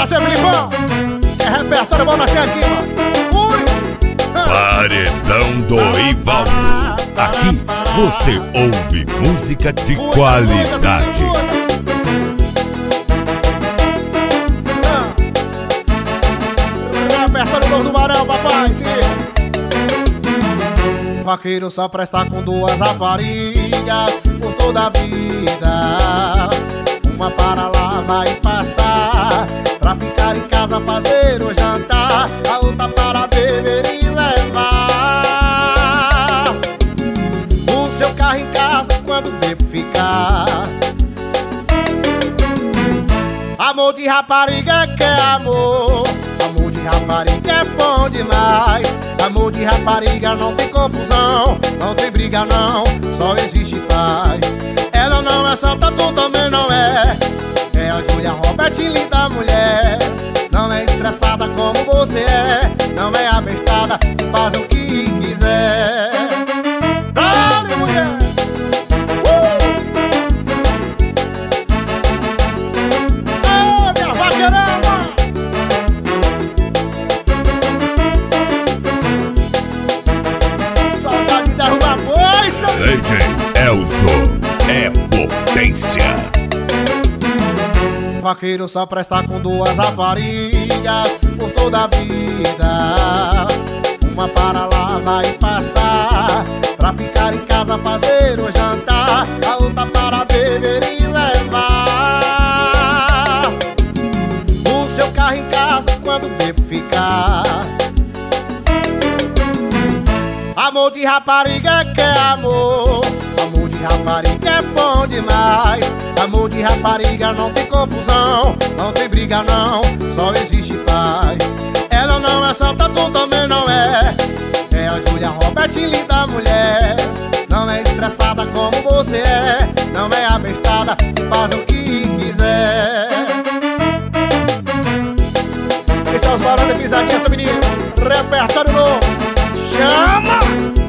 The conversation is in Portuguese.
Bora, seu Filipão! É repertório bom nós temos aqui, mano. Ui! Paredão do Ivaldo. Aqui você ouve música de qualidade. Repertório novo do Barão, papai, sim. Vaqueiro só presta com duas raparigas por toda a vida. Uma para lá vai passar, pra ficar em casa fazer o jantar. A outra para beber e levar o seu carro em casa quando bebo ficar. Amor de rapariga que é amor, amor de rapariga é bom demais. Amor de rapariga não tem confusão, não tem briga não, só existe paz. Ela não é santa, tu também não é. É a Julia Roberts, linda mulher. Não é estressada como você é, não é abestada, faz o que quiser. Dale, mulher! Ô, minha vaqueirama! Saudade de derrubar coisa! DJ Elzo é potência. Vaqueiro só presta com duas raparigas por toda a vida. Uma para lá vai passar, pra ficar em casa fazer o jantar. A outra para beber e levar o seu carro em casa quando bebo ficar. Amor de rapariga que é amor, amor de rapariga é bom demais. Amor de rapariga não tem confusão, não tem briga não, só existe paz. Ela não é santa, tu também não é. É a Julia Roberts, linda mulher. Não é estressada como você é, não é abestada, faz o que quiser. Esse é os barões da pisadinha, essa menina. Repertório novo. Chama!